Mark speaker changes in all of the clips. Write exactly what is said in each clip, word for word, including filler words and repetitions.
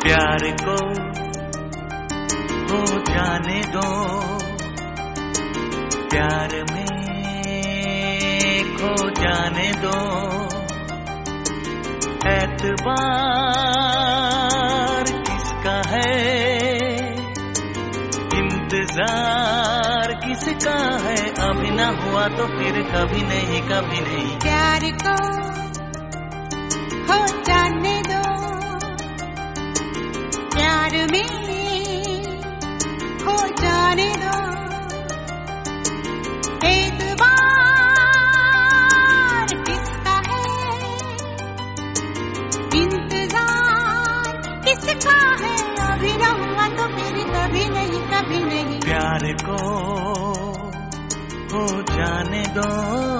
Speaker 1: प्यार को हो जाने दो, प्यार में खो जाने दो। एतबार किसका है, इंतजार किसका है। अभी ना हुआ तो फिर कभी नहीं, कभी नहीं।
Speaker 2: प्यार को हो जाने दो, प्यार में हो जाने दो। एतबार किसका है, इंतजार किसका है। अभी ना हुआ तो फिर कभी नहीं, कभी नहीं।
Speaker 1: प्यार को हो जाने दो।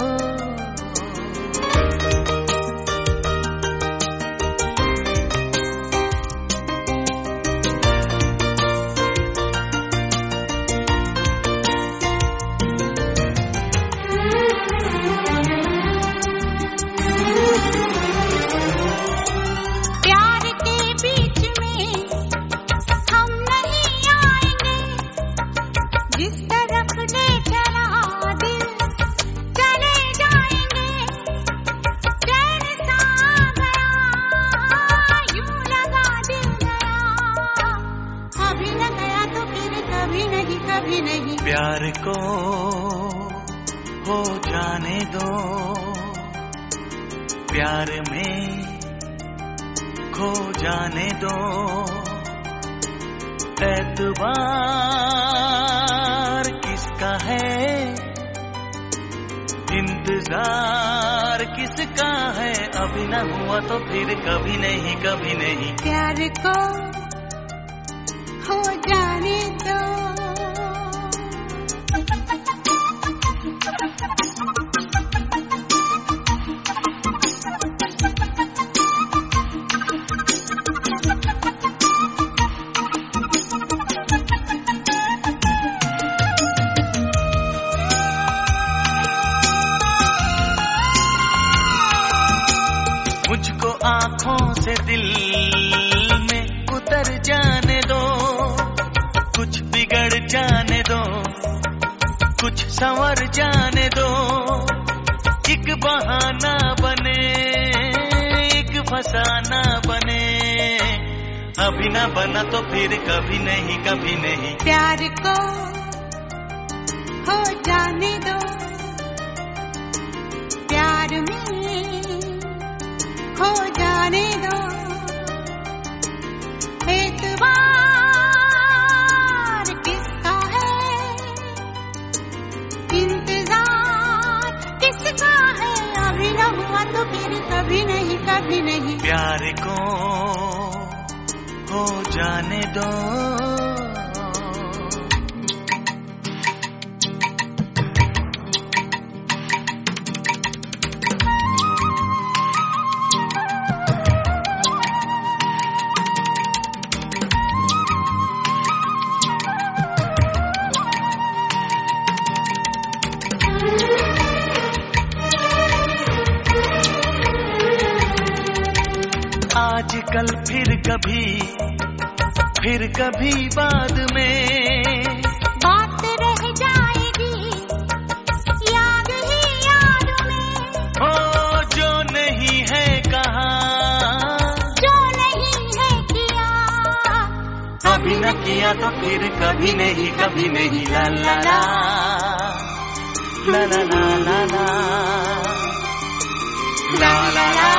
Speaker 1: प्यार को हो जाने दो, प्यार में खो जाने दो। एतबार किसका है, इंतजार किसका है। अभी ना हुआ तो फिर कभी नहीं, कभी नहीं।
Speaker 2: प्यार को हो जाने दो।
Speaker 1: मुझको आँखों से दिल में उतर जाने दो, कुछ बिगड़ जाने दो, कुछ संवर जाने दो। एक बहाना बने, एक फसाना बने। अभी ना बना तो फिर कभी नहीं, कभी नहीं।
Speaker 2: प्यार को हो जाने दो, प्यार में हो जाने दो। एतबार किसका है, इंतजार किसका है। अभी ना हुआ तो फिर कभी नहीं, कभी नहीं।
Speaker 1: प्यार को हो जाने दो। आजकल फिर कभी, फिर कभी बाद में
Speaker 2: बात रह जाएगी याद ही याद में।
Speaker 1: हो जो नहीं है कहा,
Speaker 2: जो नहीं है किया,
Speaker 1: अभी न किया तो फिर कभी नहीं, कभी नहीं। ला ला ला ला ला ला ला ला ला ला ला।